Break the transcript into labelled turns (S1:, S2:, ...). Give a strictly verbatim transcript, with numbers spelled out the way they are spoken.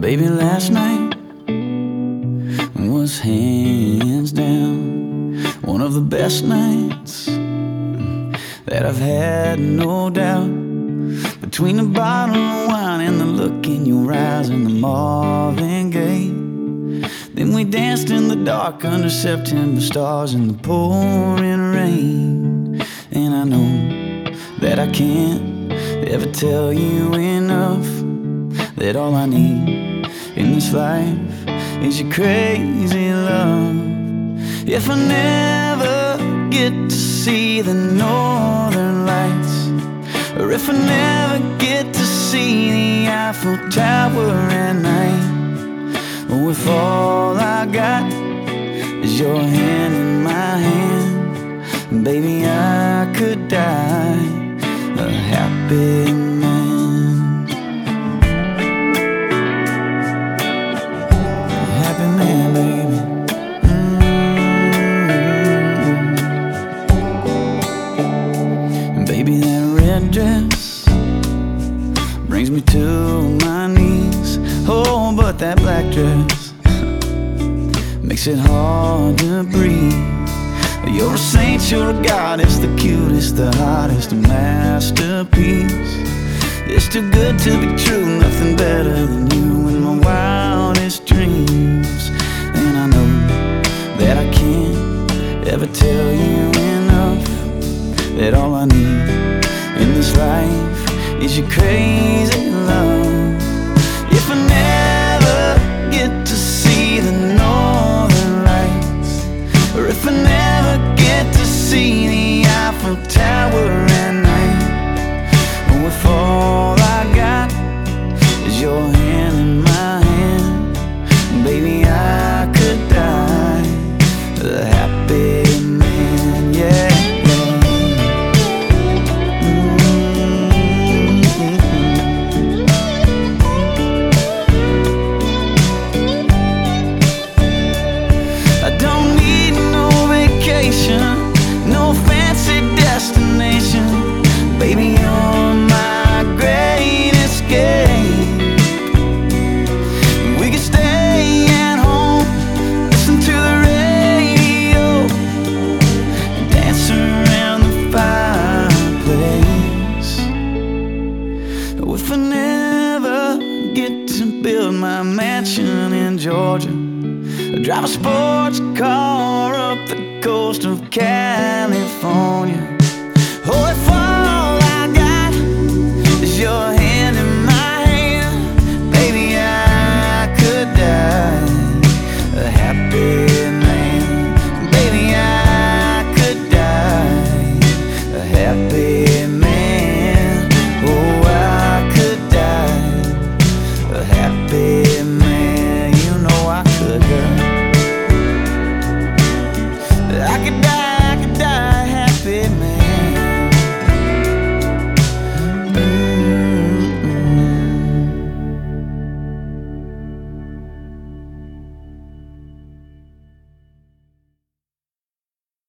S1: Baby, last night was hands down one of the best nights that I've had, no doubt. Between the bottle of wine and the look in your eyes and the Marvin Gaye, then we danced in the dark under September stars in the pouring rain. And I know that I can't ever tell you enough that all I need in this life is your crazy love. If I never get to see the northern lights, or if I never get to see the Eiffel Tower at night, or if all I got is your hand in my hand, baby, I could die a happy man. Baby, that red dress brings me to my knees. Oh, but that black dress makes it hard to breathe. You're a saint, you're a goddess, the cutest, the hottest, a masterpiece. It's too good to be true, nothing better than you in my wildest dreams. And I know that I can't ever tell you enough that all I need in this life is your crazy love. If I never get to see the northern lights, or if I never get to see the Eiffel Tower at night, or if all I got is your hand in my hand, baby, I could die a happy man, yeah. No fancy destination, baby, you're my great escape. We could stay at home, listen to the radio, dance around the fireplace. If I never get to build my mansion in Georgia, drive a sports car up the coast of California,